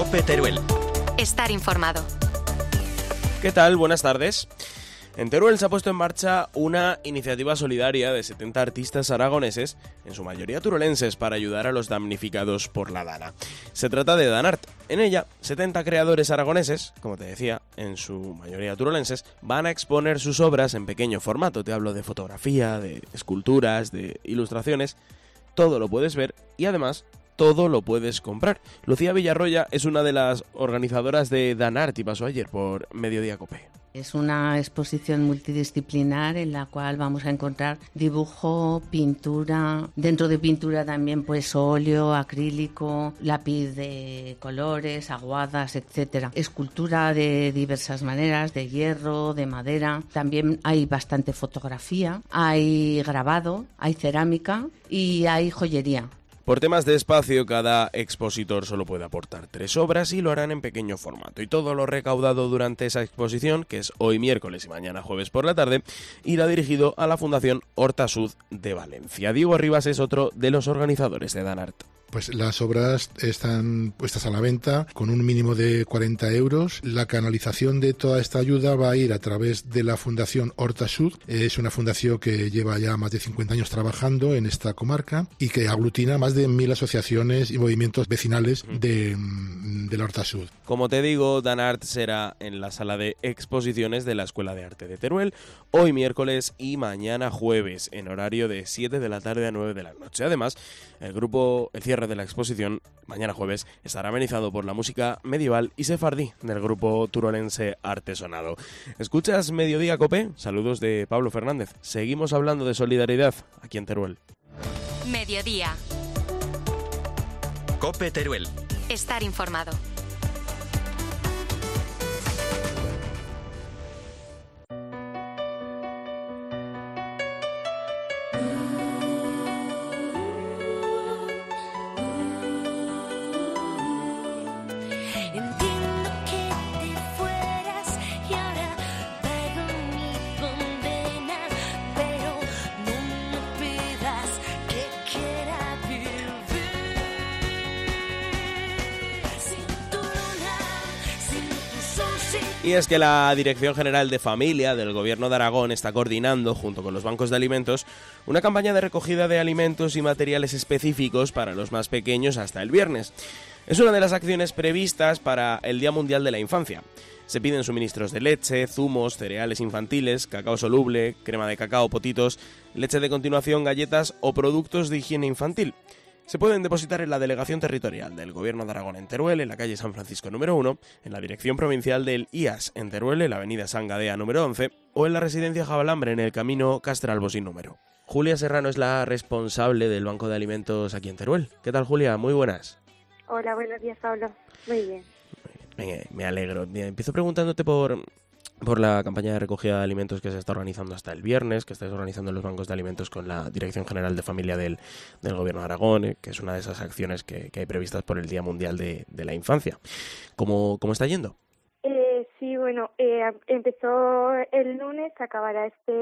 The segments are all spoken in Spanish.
COPE Teruel. Estar informado. ¿Qué tal? Buenas tardes. En Teruel se ha puesto en marcha una iniciativa solidaria de 70 artistas aragoneses, en su mayoría turolenses, para ayudar a los damnificados por la Dana. Se trata de Danart. En ella, 70 creadores aragoneses, como te decía, en su mayoría turolenses, van a exponer sus obras en pequeño formato. Te hablo de fotografía, de esculturas, de ilustraciones. Todo lo puedes ver y además todo lo puedes comprar. Lucía Villarroya es una de las organizadoras de Danart y pasó ayer por Mediodía Cope. Es una exposición multidisciplinar en la cual vamos a encontrar dibujo, pintura, dentro de pintura también pues óleo, acrílico, lápiz de colores, aguadas, etcétera. Escultura de diversas maneras, de hierro, de madera. También hay bastante fotografía, hay grabado, hay cerámica y hay joyería. Por temas de espacio, cada expositor solo puede aportar 3 obras y lo harán en pequeño formato. Y todo lo recaudado durante esa exposición, que es hoy miércoles y mañana jueves por la tarde, irá dirigido a la Fundación Horta Sud de Valencia. Diego Rivas es otro de los organizadores de Danart. Pues las obras están puestas a la venta con un mínimo de 40 euros. La canalización de toda esta ayuda va a ir a través de la Fundación Horta Sud. Es una fundación que lleva ya más de 50 años trabajando en esta comarca y que aglutina más de 1000 asociaciones y movimientos vecinales de la Horta Sud. Como te digo, Danart será en la sala de exposiciones de la Escuela de Arte de Teruel, hoy miércoles y mañana jueves, en horario de 7 de la tarde a 9 de la noche. Además, el cierre de la exposición, mañana jueves, estará amenizado por la música medieval y sefardí del grupo turolense Artesonado. ¿Escuchas Mediodía Cope? Saludos de Pablo Fernández. Seguimos hablando de solidaridad aquí en Teruel. Mediodía. COPE Teruel. Estar informado. Y es que la Dirección General de Familia del Gobierno de Aragón está coordinando, junto con los bancos de alimentos, una campaña de recogida de alimentos y materiales específicos para los más pequeños hasta el viernes. Es una de las acciones previstas para el Día Mundial de la Infancia. Se piden suministros de leche, zumos, cereales infantiles, cacao soluble, crema de cacao, potitos, leche de continuación, galletas o productos de higiene infantil. Se pueden depositar en la Delegación Territorial del Gobierno de Aragón en Teruel, en la calle San Francisco número 1, en la Dirección Provincial del IAS en Teruel, en la avenida San Gadea número 11, o en la Residencia Jabalambre en el camino Castralbo sin número. Julia Serrano es la responsable del Banco de Alimentos aquí en Teruel. ¿Qué tal, Julia? Muy buenas. Hola, buenos días, Pablo. Muy bien. Me alegro. Bien, empiezo preguntándote por la campaña de recogida de alimentos que se está organizando hasta el viernes, que estáis organizando en los bancos de alimentos con la Dirección General de Familia del Gobierno de Aragón, que es una de esas acciones que hay previstas por el Día Mundial de la Infancia. ¿Cómo está yendo? Sí, bueno, empezó el lunes, acabará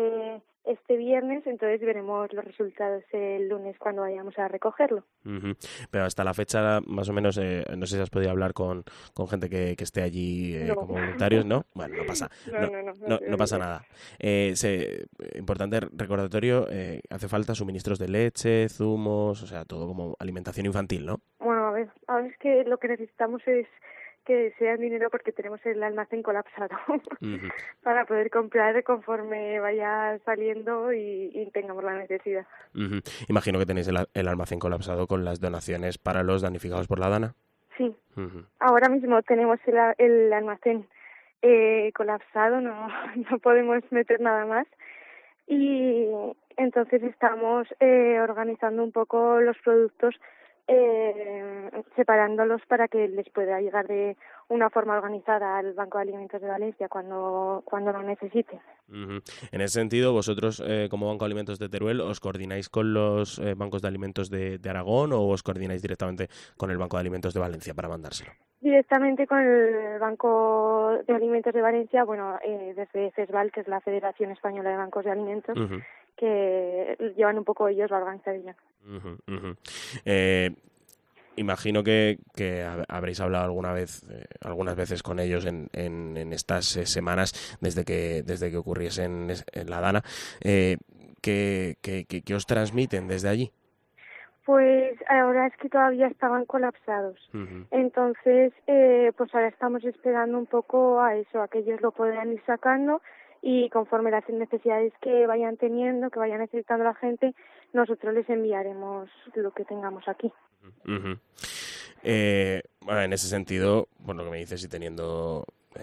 este viernes, entonces veremos los resultados el lunes cuando vayamos a recogerlo. Uh-huh. Pero hasta la fecha, más o menos, no sé si has podido hablar con gente que esté allí no. como voluntarios, ¿no? Bueno, no pasa. No pasa nada. Importante recordatorio, hace falta suministros de leche, zumos, o sea, todo como alimentación infantil, ¿no? Bueno, a ver, es que lo que necesitamos es que sea dinero porque tenemos el almacén colapsado Uh-huh. para poder comprar conforme vaya saliendo y tengamos la necesidad. Uh-huh. Imagino que tenéis el almacén colapsado con las donaciones para los damnificados por la Dana. Sí, Uh-huh. Ahora mismo tenemos el almacén colapsado, no podemos meter nada más y entonces estamos organizando un poco los productos, separándolos para que les pueda llegar de una forma organizada al Banco de Alimentos de Valencia cuando lo necesiten. Uh-huh. En ese sentido, vosotros como Banco de Alimentos de Teruel, ¿os coordináis con los bancos de alimentos de Aragón o os coordináis directamente con el Banco de Alimentos de Valencia para mandárselo? Directamente con el Banco de Alimentos de Valencia, bueno, desde FESVAL, que es la Federación Española de Bancos de Alimentos, Uh-huh. que llevan un poco ellos la organización. Uh-huh. Uh-huh. imagino que habréis hablado algunas veces con ellos en estas semanas desde que ocurriese en la Dana. ¿Qué os transmiten desde allí? Pues ahora es que todavía estaban colapsados. Uh-huh. Entonces, pues ahora estamos esperando un poco a eso, a que ellos lo puedan ir sacando, y conforme las necesidades que vayan teniendo, que vaya necesitando la gente, nosotros les enviaremos lo que tengamos aquí. Uh-huh. Bueno, en ese sentido, bueno, lo que me dices, y teniendo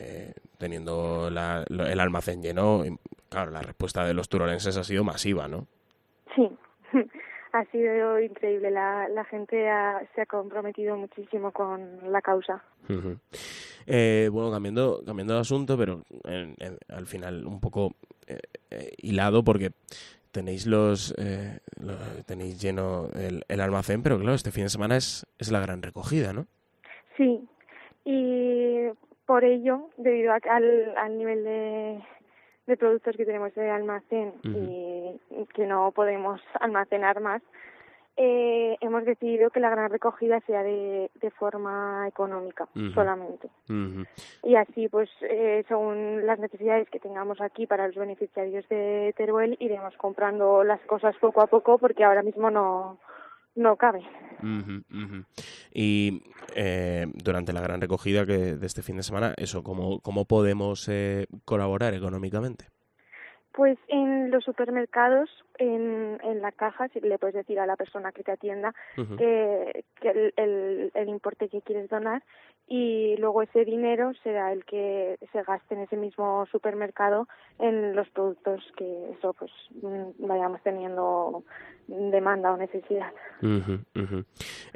el almacén lleno, claro, la respuesta de los turolenses ha sido masiva, ¿no? Sí, ha sido increíble. La gente se ha comprometido muchísimo con la causa. Uh-huh. Bueno, cambiando de asunto, pero al final un poco hilado, porque tenéis tenéis lleno el almacén, pero claro, este fin de semana es la gran recogida, ¿no? Sí, y por ello, debido al nivel de productos que tenemos en el almacén, uh-huh, y que no podemos almacenar más, hemos decidido que la gran recogida sea de forma económica, uh-huh, solamente. Uh-huh. Y así, pues, según las necesidades que tengamos aquí para los beneficiarios de Teruel, iremos comprando las cosas poco a poco, porque ahora mismo no cabe. Uh-huh, uh-huh. Y durante la gran recogida de este fin de semana, ¿cómo podemos colaborar económicamente? Pues en los supermercados, en la caja, si le puedes decir a la persona que te atienda, uh-huh, que el importe que quieres donar, y luego ese dinero será el que se gaste en ese mismo supermercado en los productos que pues vayamos teniendo demanda o necesidad. Uh-huh, uh-huh.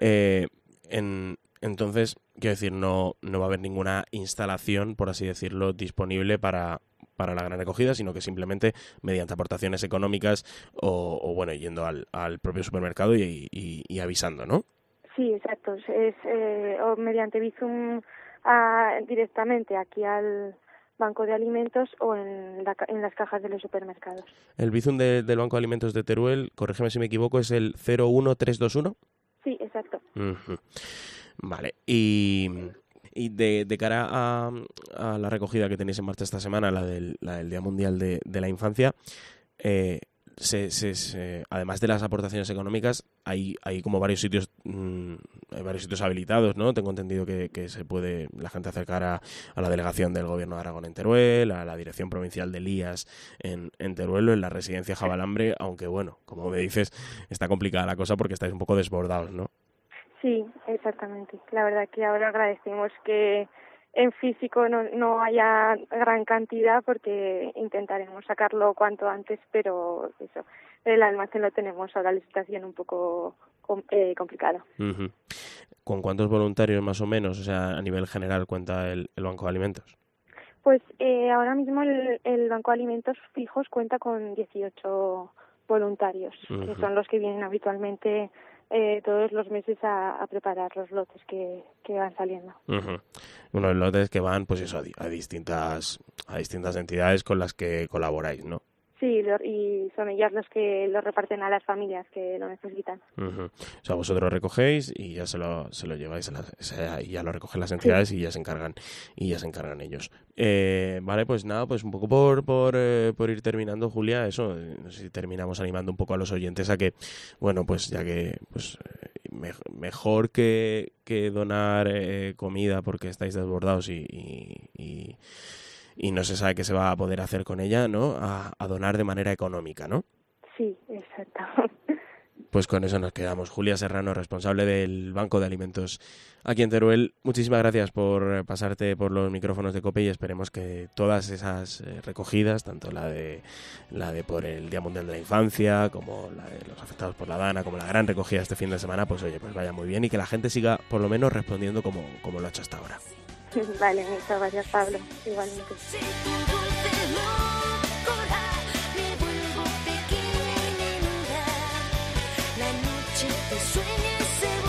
Entonces, quiero decir, no va a haber ninguna instalación, por así decirlo, disponible para la gran recogida, sino que simplemente mediante aportaciones económicas o bueno, yendo al propio supermercado y avisando, ¿no? Sí, exacto. Es o mediante Bizum directamente aquí al Banco de Alimentos o en las cajas de los supermercados. El Bizum del Banco de Alimentos de Teruel, corrígeme si me equivoco, es el 01321. Sí, exacto. Uh-huh. Vale. Y de cara a la recogida que tenéis en marcha esta semana, la del Día Mundial de la Infancia, además de las aportaciones económicas, hay como varios sitios habilitados, ¿no? Tengo entendido que se puede la gente acercar a la delegación del Gobierno de Aragón en Teruel, a la Dirección Provincial del IAS en Teruel, o en la Residencia Jabalambre, aunque bueno, como me dices, está complicada la cosa porque estáis un poco desbordados, ¿no? Sí, exactamente. La verdad que ahora agradecemos que en físico no haya gran cantidad, porque intentaremos sacarlo cuanto antes, pero eso, el almacén lo tenemos ahora, la situación un poco complicada. Uh-huh. ¿Con cuántos voluntarios más o menos, o sea, a nivel general, cuenta el Banco de Alimentos? Pues ahora mismo el Banco de Alimentos fijos cuenta con 18 voluntarios, uh-huh, que son los que vienen habitualmente todos los meses a preparar los lotes que van saliendo. Uh-huh. Unos lotes que van, pues eso, a distintas entidades con las que colaboráis, ¿no? Sí, y son ellas los que lo reparten a las familias que lo necesitan. Uh-huh. O sea, vosotros recogéis y ya se lo lleváis y ya lo recogen las entidades, sí, y ya se encargan ellos. Vale, pues nada, pues un poco por ir terminando, Julia, eso, no sé si terminamos animando un poco a los oyentes a que, bueno, pues ya que pues mejor que donar comida porque estáis desbordados y no se sabe qué se va a poder hacer con ella, ¿no? A donar de manera económica, ¿no? Sí, exacto. Pues con eso nos quedamos. Julia Serrano, responsable del Banco de Alimentos aquí en Teruel. Muchísimas gracias por pasarte por los micrófonos de COPE, y esperemos que todas esas recogidas, tanto la de por el Día Mundial de la Infancia, como la de los afectados por la Dana, como la gran recogida este fin de semana, pues oye, pues vaya muy bien y que la gente siga por lo menos respondiendo como lo ha hecho hasta ahora. Vale, muchas gracias, Pablo. Igualmente. La noche te sueña, se